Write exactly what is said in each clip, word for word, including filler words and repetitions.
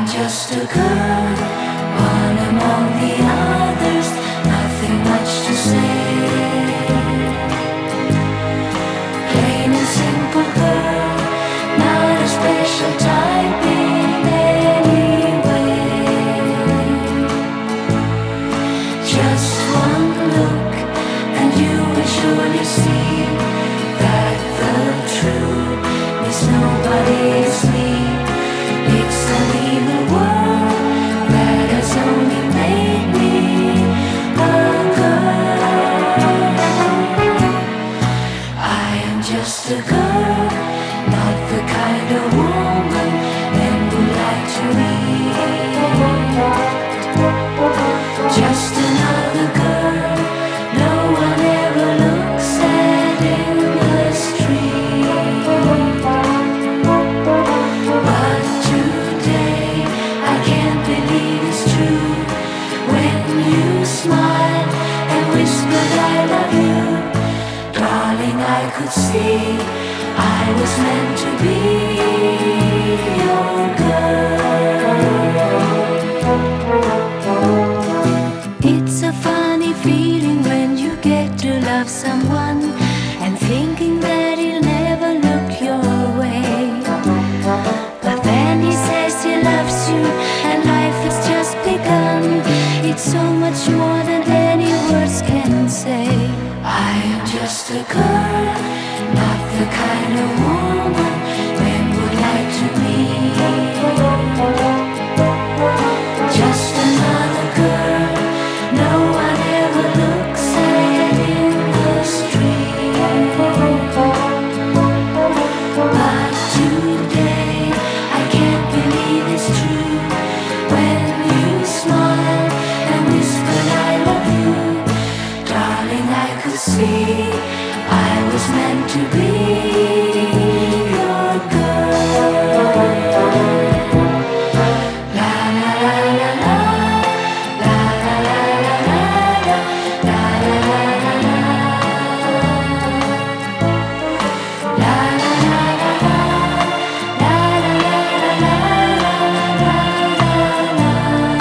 just a girl, one among the others, nothing much to say. Plain and simple girl, not a special type in any way. Just one look and you will surely see that the truth is nobody is me. It's an evil world that has only made me a girl. I am just a girl, not the kind of woman men would like to meet. Just another girl no one ever looks at in the street. But today I can't believe it's true when you smile and whisper I love you. Darling, I could see I was meant to be your girl. It's a funny feeling when you get to love someone and thinking that he'll never look your way. But then he says he loves you and life has just begun. It's so much more than any words can say. I am just a girl, not the kind of woman men would like to meet. Just another girl no one ever looks at in the street. But today I can't believe it's true when you smile and whisper I love you. Darling, I could see I was meant to be your girl. La la la la la, la la la la la, la la la la la, la la la la la, la la la la la, la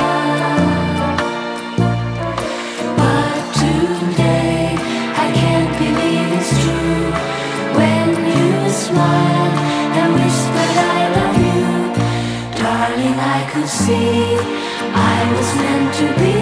la. But today I can't believe it's true when you smile and whisper I love you. Darling, I could see I was meant to be